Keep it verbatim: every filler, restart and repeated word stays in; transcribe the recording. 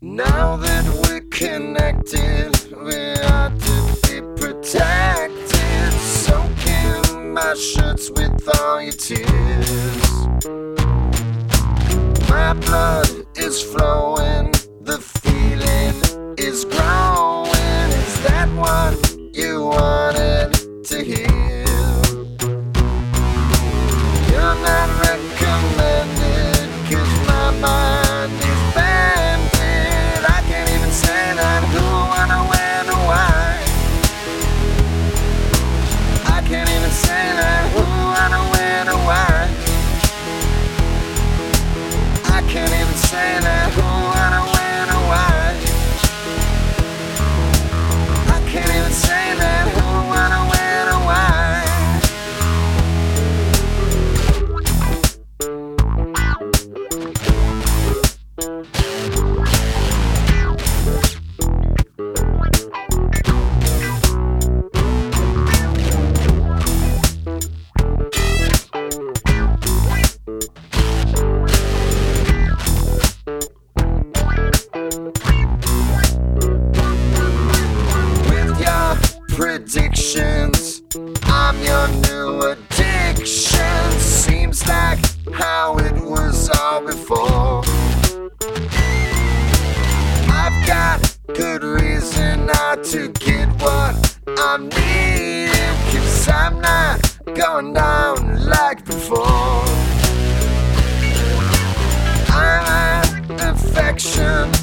Now that we're connected, we ought to be protected. Soaking my shirts with all your tears. My blood is flowing, the feeling is growing. Is that what you wanted to hear? You're not recommended, 'cause my mind is bended. I can't even say that who, when, or when, or why. I can't even say that who, when, or when, or why. I can't even say that who, when, or when, or why. I can't even say that who, when, or when, or why. Predictions, I'm your new addiction. Seems like how it was all before. I've got good reason not to get what I'm needing, 'cause I'm not going down like before. I had affection,